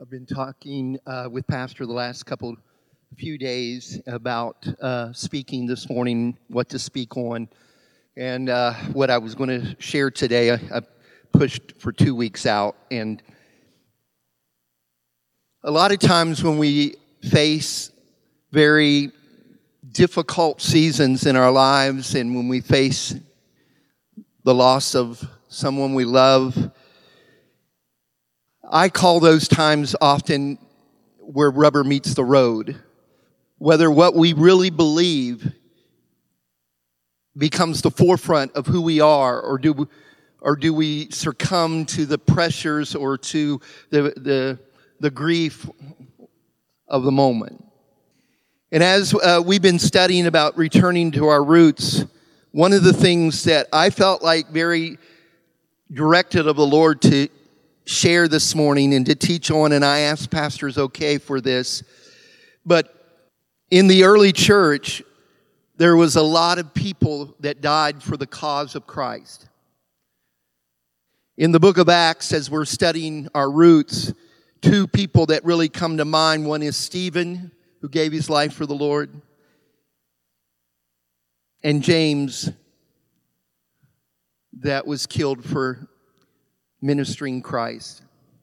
I've been talking with Pastor the last few days about speaking this morning, what to speak on, and what I was going to share today. I pushed for 2 weeks out, and a lot of times when we face very difficult seasons in our lives, and when we face the loss of someone we love, I call those times often where rubber meets the road. Whether what we really believe becomes the forefront of who we are, or do we succumb to the pressures or to the grief of the moment. And as we've been studying about returning to our roots, one of the things that I felt like very directed of the Lord to share this morning and to teach on, and I asked pastors okay for this, but in the early church, there was a lot of people that died for the cause of Christ. In the book of Acts, as we're studying our roots, two people that really come to mind. One is Stephen, who gave his life for the Lord, and James, that was killed for ministering Christ.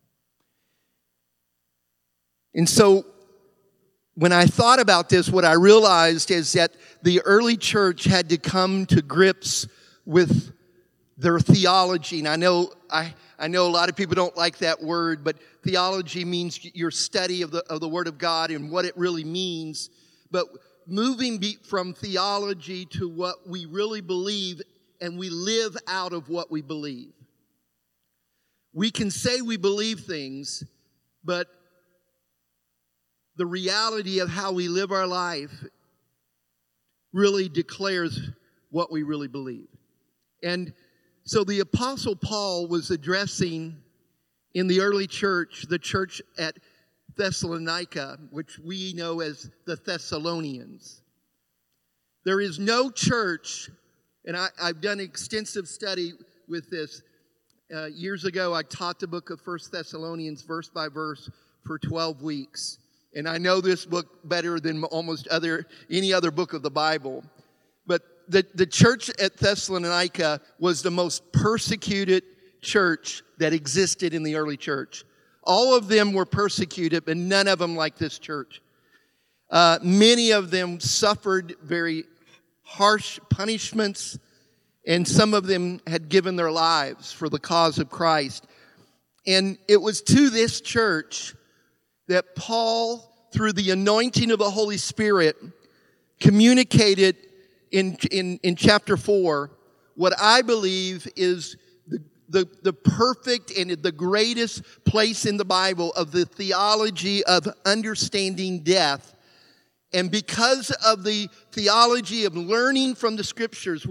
And so when I thought about this, what I realized is that the early church had to come to grips with their theology. And I know a lot of people don't like that word, but theology means your study of the Word of God and what it really means. But moving from theology to what we really believe, and we live out of what we believe. We can say we believe things, but the reality of how we live our life really declares what we really believe. And so the Apostle Paul was addressing in the early church, the church at Thessalonica, which we know as the Thessalonians. There is no church, and I've done extensive study with this. Years ago, I taught the book of 1 Thessalonians verse by verse for 12 weeks. And I know this book better than almost any other book of the Bible. But the church at Thessalonica was the most persecuted church that existed in the early church. All of them were persecuted, but none of them like this church. Many of them suffered very harsh punishments, and some of them had given their lives for the cause of Christ. And it was to this church that Paul, through the anointing of the Holy Spirit, communicated in chapter 4 what I believe is the perfect and the greatest place in the Bible of the theology of understanding death. And because of the theology of learning from the Scriptures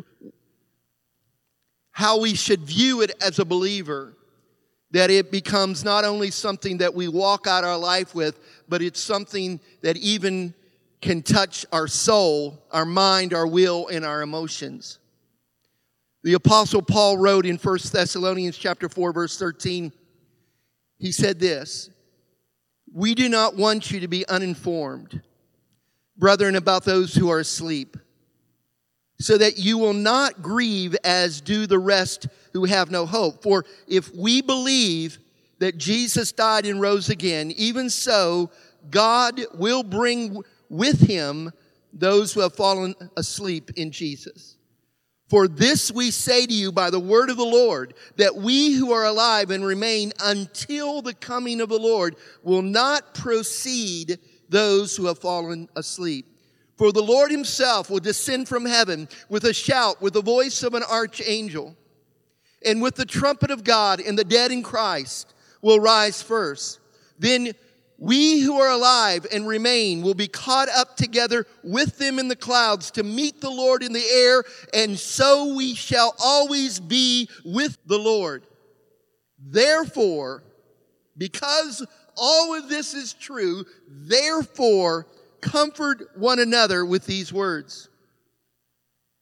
how we should view it as a believer, that it becomes not only something that we walk out our life with, but it's something that even can touch our soul, our mind, our will, and our emotions. The Apostle Paul wrote in 1 Thessalonians chapter 4, verse 13, he said this, "We do not want you to be uninformed, brethren, about those who are asleep, so that you will not grieve as do the rest who have no hope. For if we believe that Jesus died and rose again, even so God will bring with him those who have fallen asleep in Jesus. For this we say to you by the word of the Lord, that we who are alive and remain until the coming of the Lord will not precede those who have fallen asleep. For the Lord himself will descend from heaven with a shout, with the voice of an archangel, and with the trumpet of God, and the dead in Christ will rise first. Then we who are alive and remain will be caught up together with them in the clouds to meet the Lord in the air, and so we shall always be with the Lord. Therefore, because all of this is true, therefore, comfort one another with these words."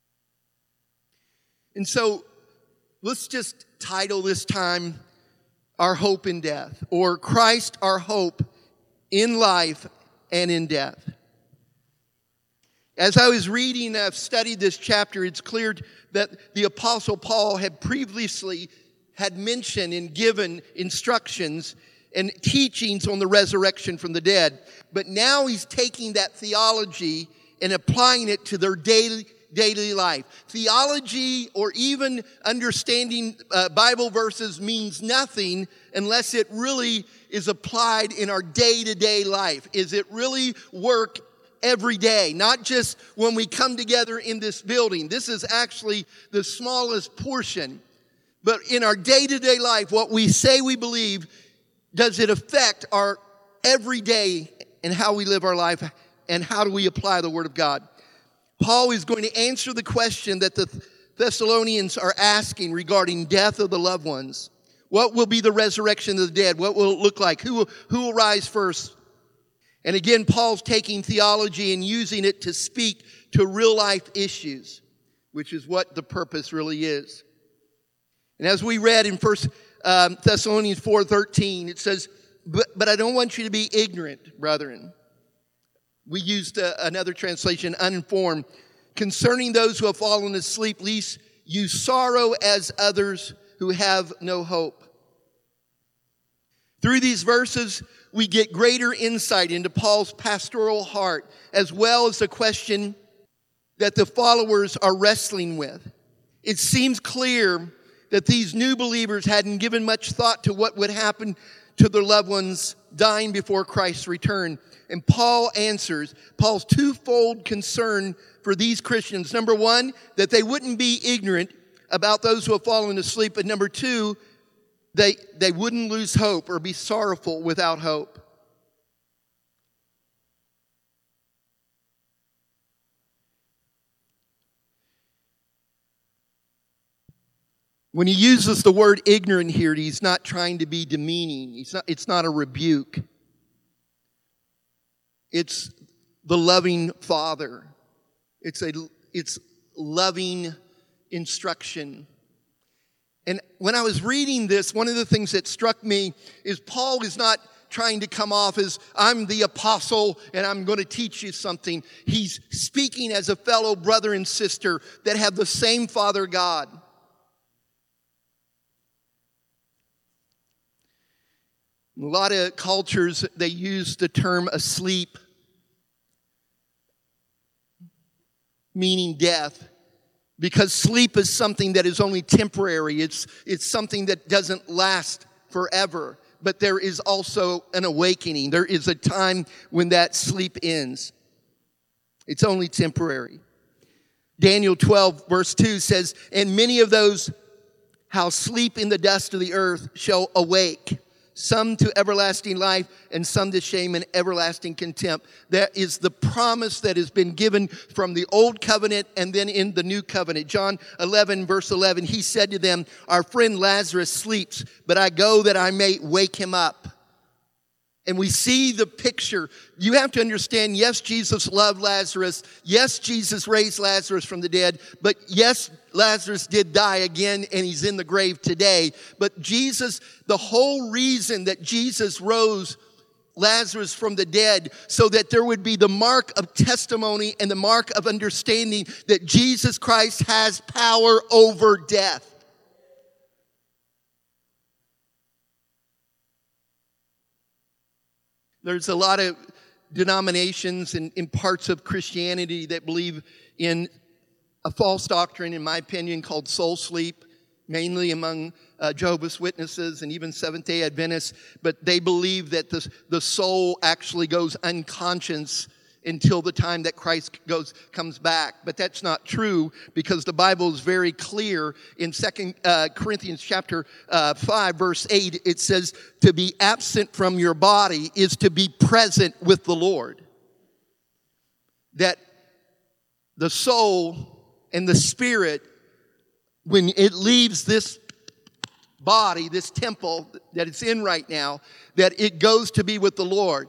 And so, let's just title this time, our hope in death, or Christ our hope in life and in death. As I was reading, I've studied this chapter, it's clear that the Apostle Paul had previously had mentioned and given instructions and teachings on the resurrection from the dead. But now he's taking that theology and applying it to their daily life. Theology or even understanding Bible verses means nothing unless it really is applied in our day-to-day life. Is it really work every day, not just when we come together in this building? This is actually the smallest portion. But in our day-to-day life, what we say we believe, does it affect our everyday and how we live our life, and how do we apply the Word of God? Paul is going to answer the question that the Thessalonians are asking regarding death of the loved ones. What will be the resurrection of the dead? What will it look like? Who will rise first? And again, Paul's taking theology and using it to speak to real life issues, which is what the purpose really is. And as we read in 1 Thessalonians 4:13, it says, but I don't want you to be ignorant, brethren. We used another translation, uninformed, concerning those who have fallen asleep, lest you sorrow as others who have no hope. Through these verses, we get greater insight into Paul's pastoral heart, as well as the question that the followers are wrestling with. It seems clear that these new believers hadn't given much thought to what would happen to their loved ones dying before Christ's return. And Paul answers Paul's twofold concern for these Christians. Number one, that they wouldn't be ignorant about those who have fallen asleep. And number two, they wouldn't lose hope or be sorrowful without hope. When he uses the word ignorant here, he's not trying to be demeaning. It's not a rebuke. It's the loving Father. It's loving instruction. And when I was reading this, one of the things that struck me is Paul is not trying to come off as, I'm the apostle and I'm going to teach you something. He's speaking as a fellow brother and sister that have the same Father God. In a lot of cultures, they use the term asleep, meaning death, because sleep is something that is only temporary. It's something that doesn't last forever. But there is also an awakening. There is a time when that sleep ends. It's only temporary. Daniel 12, verse 2 says, and many of those how sleep in the dust of the earth shall awake, some to everlasting life, and some to shame and everlasting contempt. That is the promise that has been given from the old covenant and then in the new covenant. John 11, verse 11, he said to them, our friend Lazarus sleeps, but I go that I may wake him up. And we see the picture. You have to understand, yes, Jesus loved Lazarus. Yes, Jesus raised Lazarus from the dead. But yes, Lazarus did die again, and he's in the grave today. But Jesus, the whole reason that Jesus rose Lazarus from the dead, so that there would be the mark of testimony and the mark of understanding that Jesus Christ has power over death. There's a lot of denominations and in parts of Christianity that believe in a false doctrine, in my opinion, called soul sleep, mainly among Jehovah's Witnesses and even Seventh-day Adventists. But they believe that the soul actually goes unconscious until the time that Christ comes back. But that's not true, because the Bible is very clear in 2 Corinthians chapter 5, verse 8. It says, to be absent from your body is to be present with the Lord. That the soul and the spirit, when it leaves this body, this temple that it's in right now, that it goes to be with the Lord.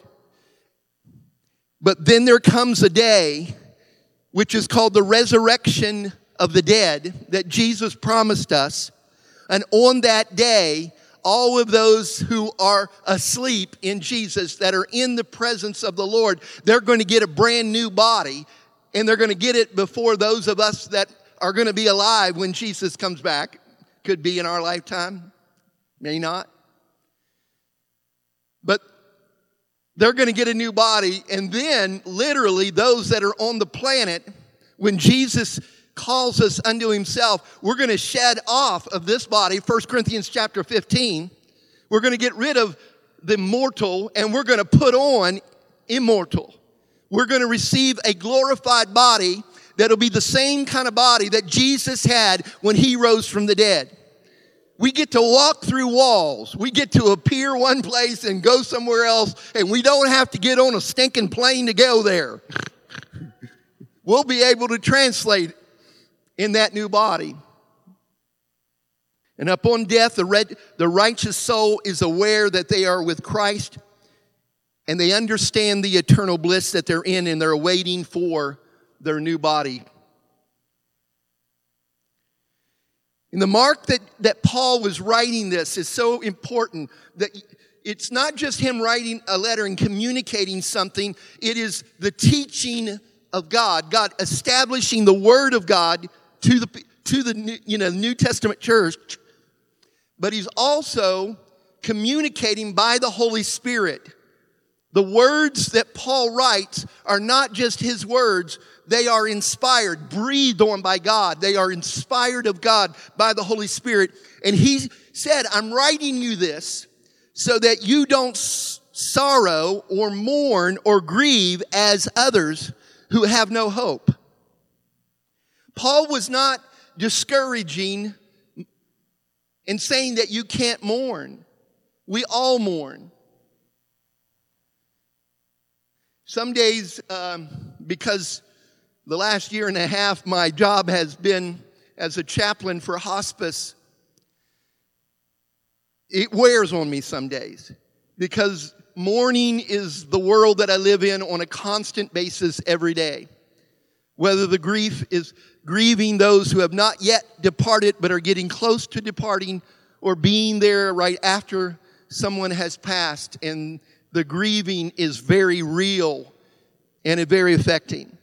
But then there comes a day, which is called the resurrection of the dead, that Jesus promised us. And on that day, all of those who are asleep in Jesus, that are in the presence of the Lord, they're going to get a brand new body, and they're going to get it before those of us that are going to be alive when Jesus comes back. Could be in our lifetime, may not. But they're going to get a new body, and then literally those that are on the planet, when Jesus calls us unto himself, we're going to shed off of this body. 1 Corinthians chapter 15. We're going to get rid of the mortal, and we're going to put on immortal. We're going to receive a glorified body that'll be the same kind of body that Jesus had when he rose from the dead. We get to walk through walls. We get to appear one place and go somewhere else, and we don't have to get on a stinking plane to go there. We'll be able to translate in that new body. And upon death, the righteous soul is aware that they are with Christ, and they understand the eternal bliss that they're in, and they're waiting for their new body. And the mark that Paul was writing this is so important, that it's not just him writing a letter and communicating something. It is the teaching of God, God establishing the Word of God to the New Testament church. But he's also communicating by the Holy Spirit. The words that Paul writes are not just his words. They are inspired, breathed on by God. They are inspired of God by the Holy Spirit. And he said, I'm writing you this so that you don't sorrow or mourn or grieve as others who have no hope. Paul was not discouraging and saying that you can't mourn. We all mourn. Some days, because the last year and a half, my job has been as a chaplain for hospice. It wears on me some days because mourning is the world that I live in on a constant basis every day. Whether the grief is grieving those who have not yet departed but are getting close to departing, or being there right after someone has passed, and the grieving is very real and very affecting.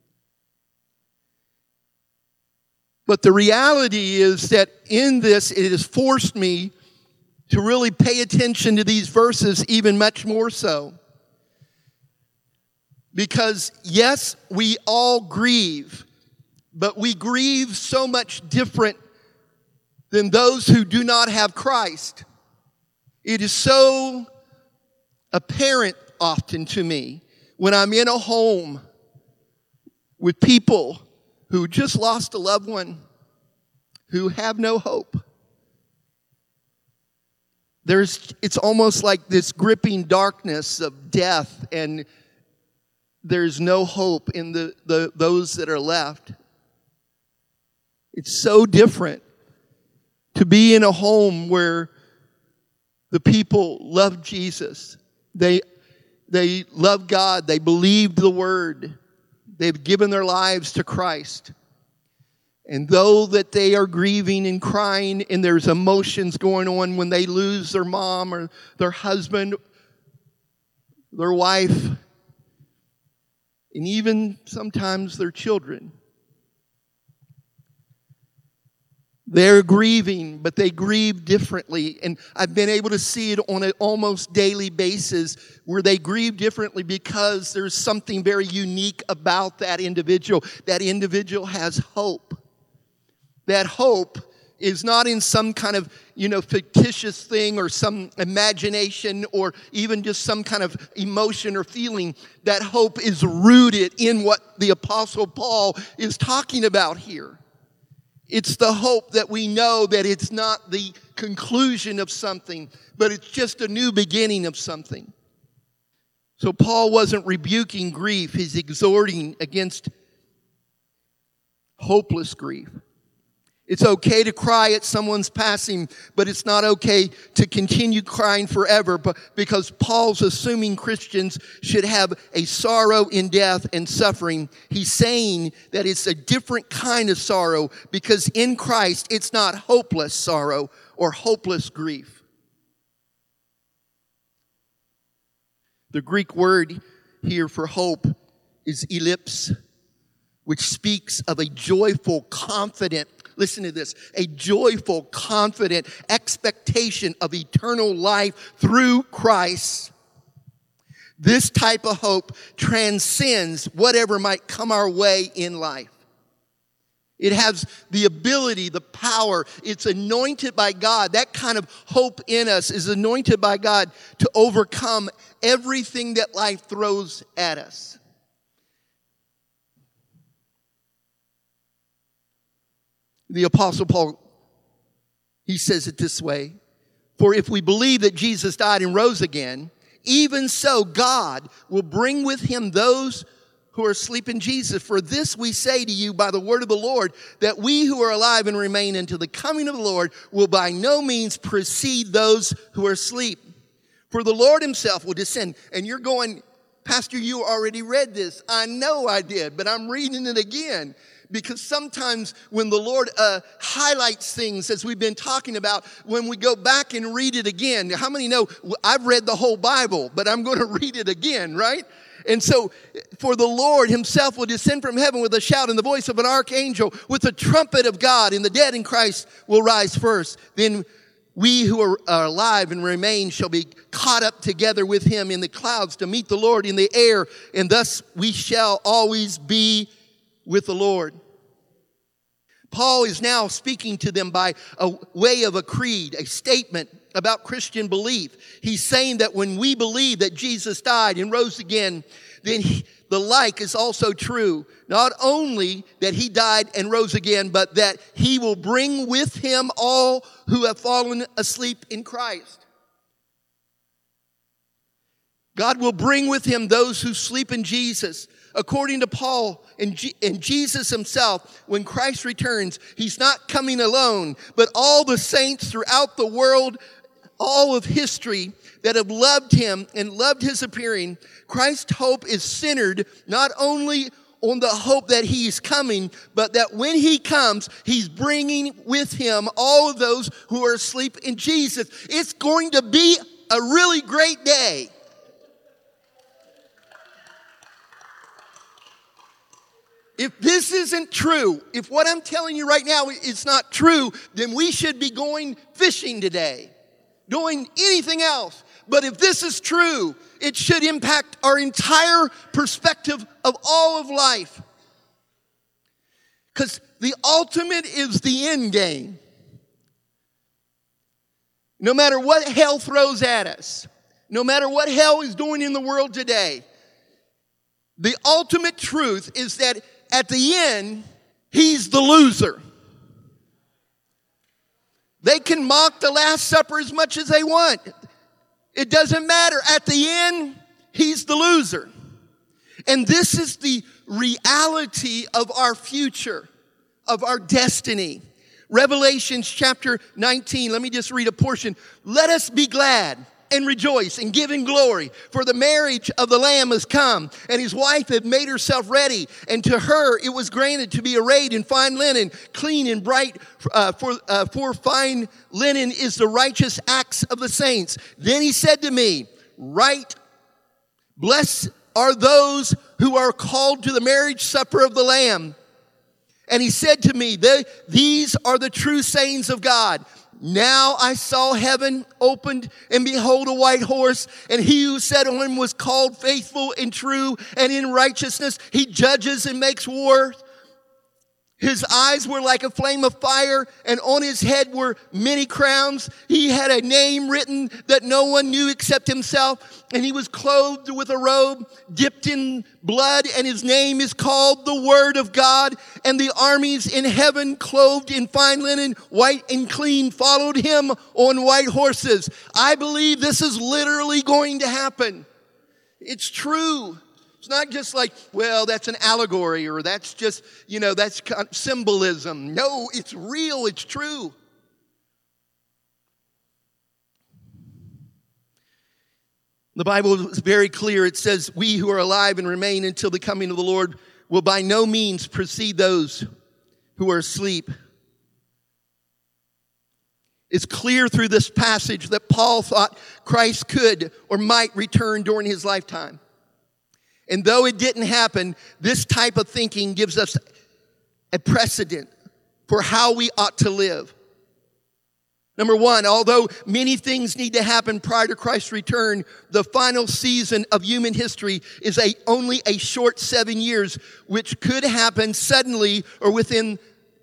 But the reality is that in this, it has forced me to really pay attention to these verses even much more so. Because yes, we all grieve, but we grieve so much different than those who do not have Christ. It is so apparent often to me when I'm in a home with people who just lost a loved one, who have no hope. It's almost like this gripping darkness of death, and there's no hope in those that are left. It's so different to be in a home where the people love Jesus. They love God. They believed the Word. They've given their lives to Christ. And though that they are grieving and crying, and there's emotions going on when they lose their mom or their husband, their wife, and even sometimes their children, they're grieving, but they grieve differently. And I've been able to see it on an almost daily basis where they grieve differently because there's something very unique about that individual. That individual has hope. That hope is not in some kind of, fictitious thing or some imagination or even just some kind of emotion or feeling. That hope is rooted in what the Apostle Paul is talking about here. It's the hope that we know that it's not the conclusion of something, but it's just a new beginning of something. So Paul wasn't rebuking grief. He's exhorting against hopeless grief. It's okay to cry at someone's passing, but it's not okay to continue crying forever, because Paul's assuming Christians should have a sorrow in death and suffering. He's saying that it's a different kind of sorrow, because in Christ it's not hopeless sorrow or hopeless grief. The Greek word here for hope is ellipse, which speaks of a joyful, confident, listen to this, a joyful, confident expectation of eternal life through Christ. This type of hope transcends whatever might come our way in life. It has the ability, the power. It's anointed by God. That kind of hope in us is anointed by God to overcome everything that life throws at us. The Apostle Paul, he says it this way, "For if we believe that Jesus died and rose again, even so God will bring with him those who are asleep in Jesus. For this we say to you by the word of the Lord, that we who are alive and remain until the coming of the Lord will by no means precede those who are asleep. For the Lord himself will descend." And you're going, "Pastor, you already read this." I know I did, but I'm reading it again. Because sometimes when the Lord highlights things, as we've been talking about, when we go back and read it again, how many know I've read the whole Bible, but I'm going to read it again, right? And so, for the Lord himself will descend from heaven with a shout and the voice of an archangel, with the trumpet of God, and the dead in Christ will rise first. Then we who are alive and remain shall be caught up together with him in the clouds to meet the Lord in the air, and thus we shall always be with the Lord. Paul is now speaking to them by a way of a creed, a statement about Christian belief. He's saying that when we believe that Jesus died and rose again, then the like is also true. Not only that he died and rose again, but that he will bring with him all who have fallen asleep in Christ. God will bring with him those who sleep in Jesus. According to Paul and Jesus himself, when Christ returns, he's not coming alone, but all the saints throughout the world, all of history that have loved him and loved his appearing. Christ's hope is centered not only on the hope that he is coming, but that when he comes, he's bringing with him all of those who are asleep in Jesus. It's going to be a really great day. If this isn't true, if what I'm telling you right now is not true, then we should be going fishing today, doing anything else. But if this is true, it should impact our entire perspective of all of life. Because the ultimate is the end game. No matter what hell throws at us, no matter what hell is doing in the world today, the ultimate truth is that at the end, he's the loser. They can mock the Last Supper as much as they want. It doesn't matter. At the end, he's the loser. And this is the reality of our future, of our destiny. Revelation chapter 19, let me just read a portion. "Let us be glad and rejoice and give him glory, for the marriage of the Lamb has come, and his wife had made herself ready, and to her it was granted to be arrayed in fine linen, clean and bright, for fine linen is the righteous acts of the saints. Then he said to me, Write, blessed are those who are called to the marriage supper of the Lamb. And he said to me, These are the true sayings of God. Now I saw heaven opened, and behold, a white horse, and he who sat on him was called Faithful and True, and in righteousness he judges and makes war. His eyes were like a flame of fire, and on his head were many crowns. He had a name written that no one knew except himself, and he was clothed with a robe dipped in blood, and his name is called the Word of God. And the armies in heaven, clothed in fine linen, white and clean, followed him on white horses. I believe this is literally going to happen. It's true. It's not just like, well, that's an allegory, or that's just, that's symbolism. No, it's real, it's true. The Bible is very clear. It says, we who are alive and remain until the coming of the Lord will by no means precede those who are asleep. It's clear through this passage that Paul thought Christ could or might return during his lifetime. And though it didn't happen, this type of thinking gives us a precedent for how we ought to live. Number one, although many things need to happen prior to Christ's return, the final season of human history is only a short 7 years, which could happen suddenly or within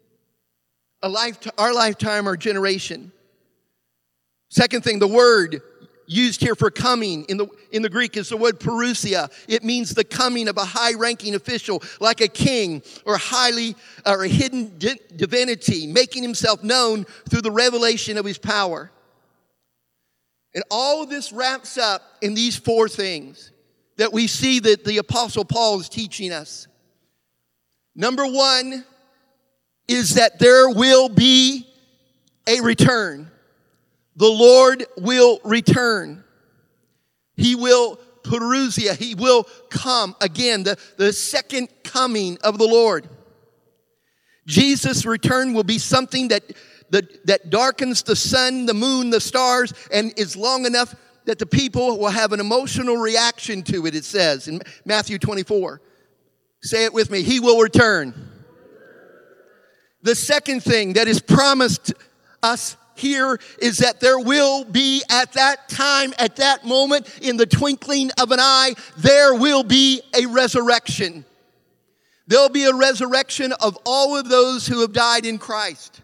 our lifetime or generation. Second thing, the word used here for coming in the Greek is the word parousia. It means the coming of a high-ranking official, like a king or a hidden divinity, making himself known through the revelation of his power. And all of this wraps up in these four things that we see that the Apostle Paul is teaching us. Number one is that there will be a return. The Lord will return. He will parousia. He will come again, the second coming of the Lord. Jesus' return will be something that darkens the sun, the moon, the stars, and is long enough that the people will have an emotional reaction to it, it says in Matthew 24. Say it with me. He will return. The second thing that is promised us here is that there will be at that time, at that moment, in the twinkling of an eye, there will be a resurrection. There'll be a resurrection of all of those who have died in Christ.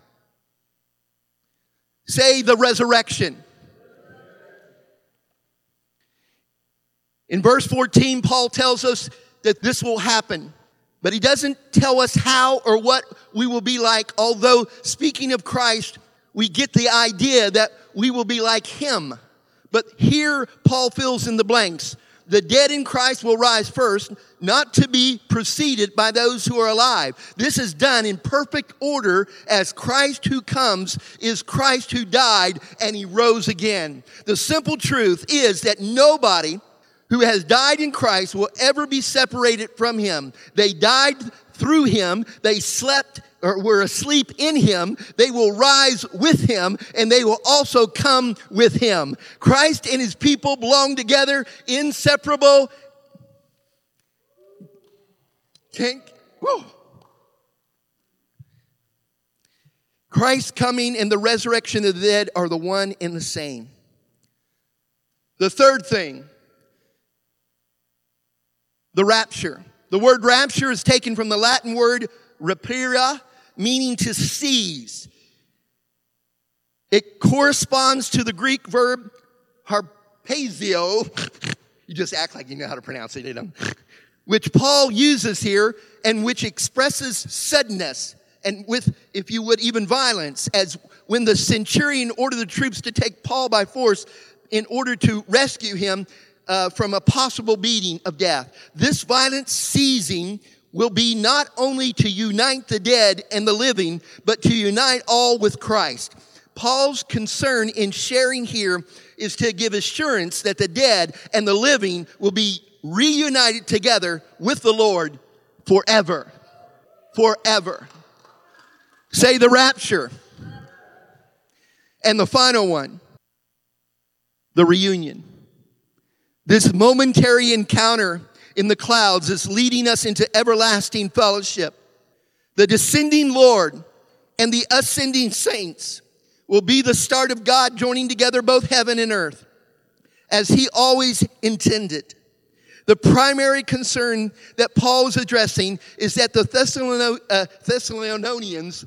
Say the resurrection. In verse 14, Paul tells us that this will happen. But he doesn't tell us how or what we will be like, although speaking of Christ, we get the idea that we will be like him. But here, Paul fills in the blanks. The dead in Christ will rise first, not to be preceded by those who are alive. This is done in perfect order, as Christ who comes is Christ who died and he rose again. The simple truth is that nobody who has died in Christ will ever be separated from him. They died through him. They slept or were asleep in him. They will rise with him, and they will also come with him. Christ and his people belong together, inseparable. Christ's coming and the resurrection of the dead are the one and the same. The third thing, the rapture. The word rapture is taken from the Latin word rapere, meaning to seize. It corresponds to the Greek verb harpazo. You just act like you know how to pronounce it, you know. Which Paul uses here and which expresses suddenness and with, if you would, even violence, as when the centurion ordered the troops to take Paul by force in order to rescue him from a possible beating of death. This violent seizing will be not only to unite the dead and the living, but to unite all with Christ. Paul's concern in sharing here is to give assurance that the dead and the living will be reunited together with the Lord forever. Forever. Say the rapture. And the final one, the reunion. This momentary encounter in the clouds is leading us into everlasting fellowship. The descending Lord and the ascending saints will be the start of God joining together both heaven and earth, as he always intended. The primary concern that Paul is addressing is that the Thessalonians,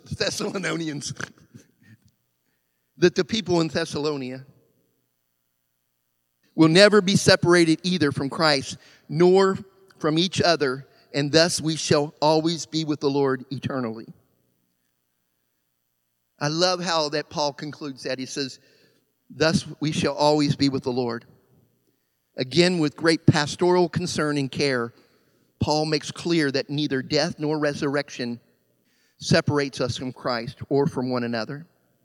that the people in Thessalonica will never be separated either from Christ nor from each other, and thus we shall always be with the Lord eternally. I love how that Paul concludes that. He says, thus we shall always be with the Lord. Again, with great pastoral concern and care, Paul makes clear that neither death nor resurrection separates us from Christ or from one another.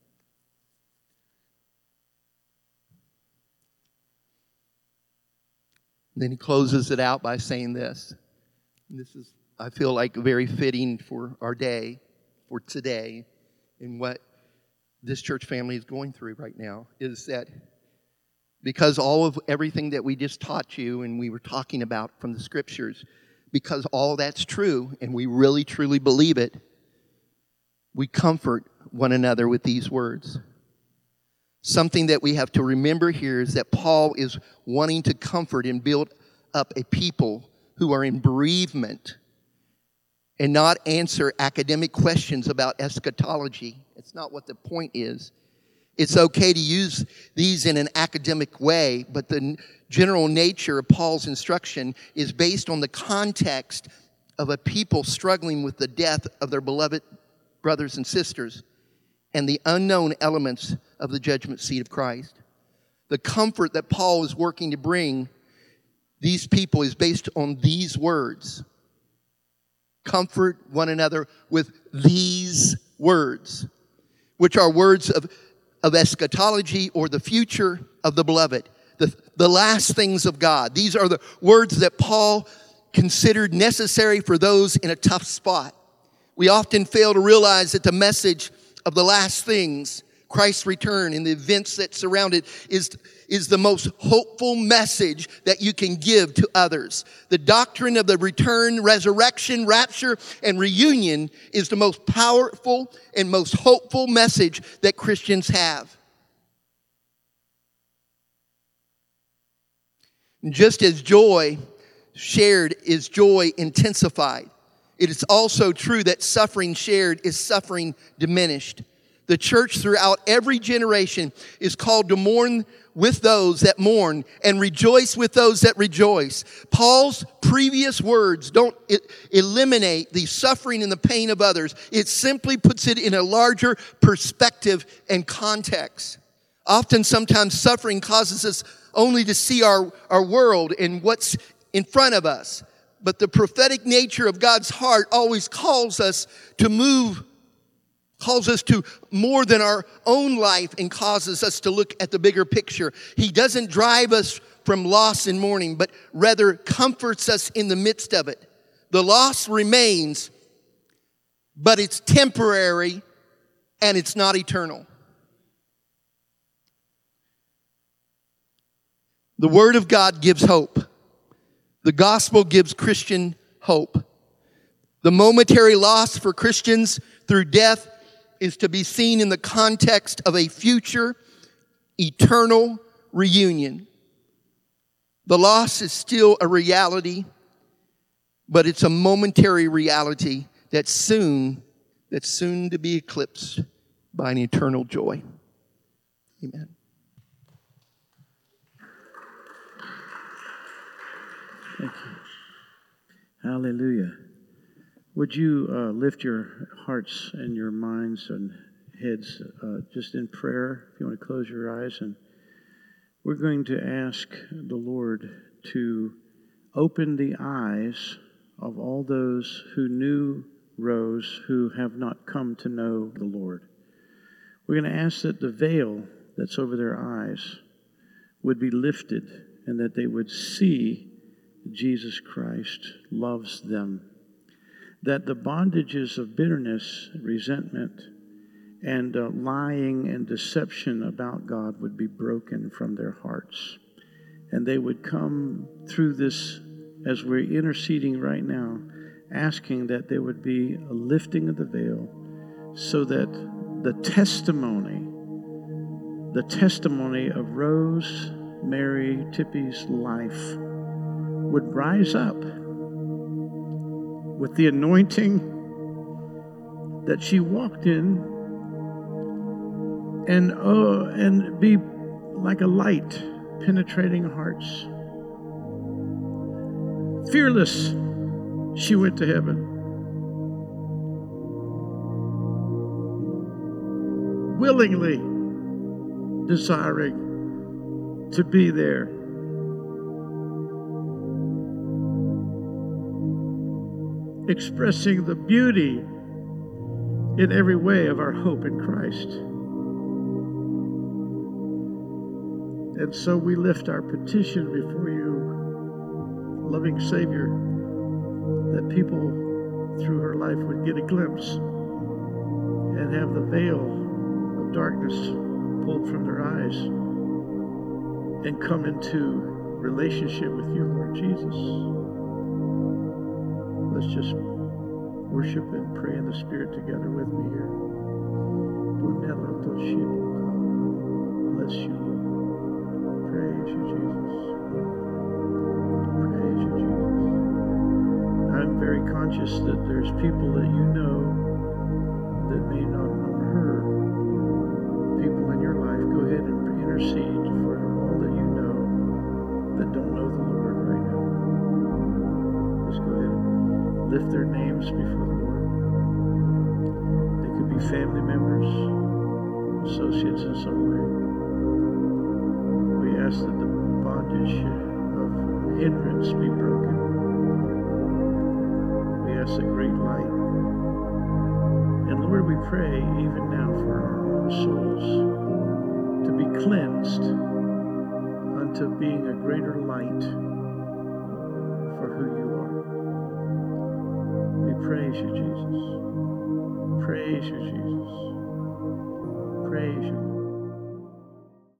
Then he closes it out by saying this. This is, I feel like, very fitting for our day, for today, and what this church family is going through right now is that because all of everything that we just taught you and we were talking about from the scriptures, because all that's true and we really truly believe it, we comfort one another with these words. Something that we have to remember here is that Paul is wanting to comfort and build up a people who are in bereavement and not answer academic questions about eschatology. It's not what the point is. It's okay to use these in an academic way, but the general nature of Paul's instruction is based on the context of a people struggling with the death of their beloved brothers and sisters and the unknown elements of the judgment seat of Christ. The comfort that Paul is working to bring these people is based on these words. Comfort one another with these words, which are words of eschatology or the future of the beloved, the last things of God. These are the words that Paul considered necessary for those in a tough spot. We often fail to realize that the message of the last things, Christ's return and the events that surround it, is the most hopeful message that you can give to others. The doctrine of the return, resurrection, rapture, and reunion is the most powerful and most hopeful message that Christians have. Just as joy shared is joy intensified, it is also true that suffering shared is suffering diminished. The church throughout every generation is called to mourn with those that mourn and rejoice with those that rejoice. Paul's previous words don't eliminate the suffering and the pain of others. It simply puts it in a larger perspective and context. Sometimes suffering causes us only to see our world and what's in front of us. But the prophetic nature of God's heart always calls us to more than our own life and causes us to look at the bigger picture. He doesn't drive us from loss and mourning, but rather comforts us in the midst of it. The loss remains, but it's temporary and it's not eternal. The Word of God gives hope. The gospel gives Christian hope. The momentary loss for Christians through death is to be seen in the context of a future, eternal reunion. The loss is still a reality, but it's a momentary reality that's soon to be eclipsed by an eternal joy. Amen. Thank you. Hallelujah. Would you lift your hearts and your minds and heads just in prayer, if you want to close your eyes. And we're going to ask the Lord to open the eyes of all those who knew Rose who have not come to know the Lord. We're going to ask that the veil that's over their eyes would be lifted and that they would see Jesus Christ loves them. That the bondages of bitterness, resentment, and lying and deception about God would be broken from their hearts. And they would come through this, as we're interceding right now, asking that there would be a lifting of the veil so that the testimony of Rose Mary Tippie's life would rise up with the anointing that she walked in and be like a light penetrating hearts. Fearless, she went to heaven. Willingly desiring to be there. Expressing the beauty in every way of our hope in Christ. And so we lift our petition before you, loving Savior, that people through her life would get a glimpse and have the veil of darkness pulled from their eyes and come into relationship with you, Lord Jesus. Let's just worship and pray in the Spirit together with me here. Bless you, Lord. Praise you, Jesus. Praise you, Jesus. I'm very conscious that there's people that you know that may not know her. People in your life, go ahead and intercede for all that you know that don't know the Lord right now. Just go ahead and lift their names before the Lord. They could be family members, associates in some way. We ask that the bondage of hindrance be broken. We ask a great light. And Lord, we pray even now for our own souls to be cleansed unto being a greater light for who you are. We praise you, Jesus. Praise you, Jesus. Praise you.